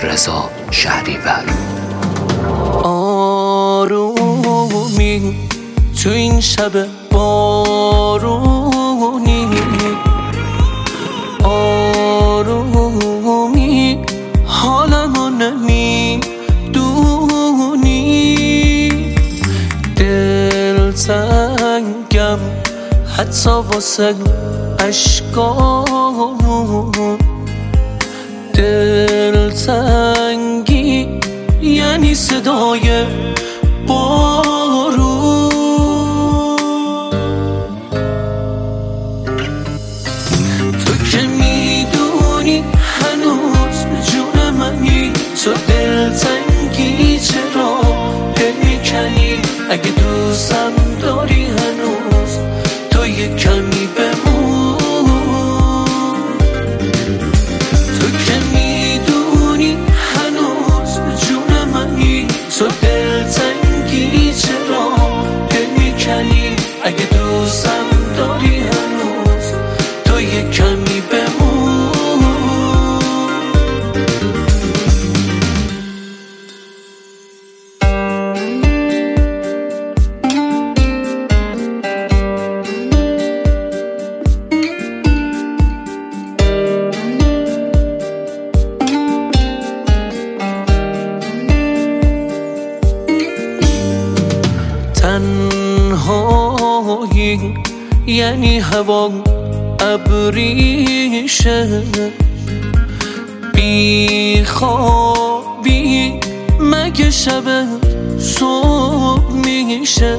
رضا شهریور. آرومی تو این شب بارونی، آرومی حالمو نمیدونی، دلتنگم حتی واسه عشقامون، دلتنگی یعنی صدای بارون. تو که میدونی هنوز جون منی، تو دلتنگی چرا دل میکنی؟ اگه دوستم داری هنوز تو یه کمی بمون. تو که میدونی هنوز جون منی، تو دلتنگی چرا دل میکنی؟ اگه دوستم داری هنوز تو یه کمی بمون. تنهایی یعنی هوا ابریشه، بی خوابی مگه شب صبح میشه؟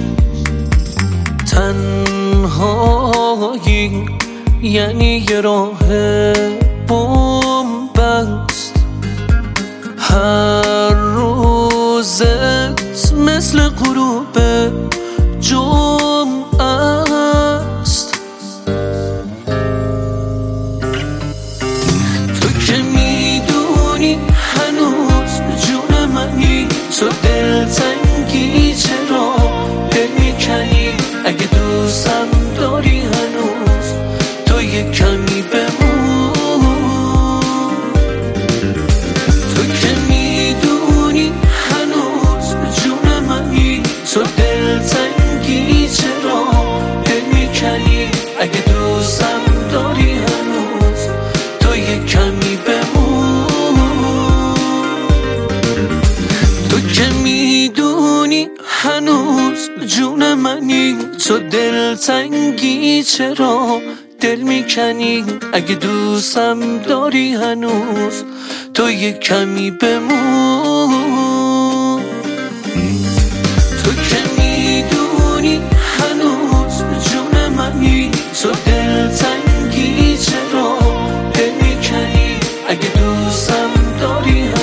تنهایی یعنی یه راه بومبست، هر روزت مثل غروب جمعه است. تو که میدونی هنوز جون منی، تو دلتنگی چرا دل میکنی؟ اگه دوستم داری هنوز تو یه کمی بمون. تو که میدونی هنوز جون منی، تو دلتنگی چرا دل میکنی؟ اگه دوستم داری هنوز تو یه کمی بمون. تو که میدونی هنوز جون منی، تو دلتنگی چرا دل میکنی؟ اگه دوستم داری هنوز تو یه کمی بمون. تو که میدونی هنوز جون منی، تو دلتنگی چرا دل میکنی؟ اگه دوستم داری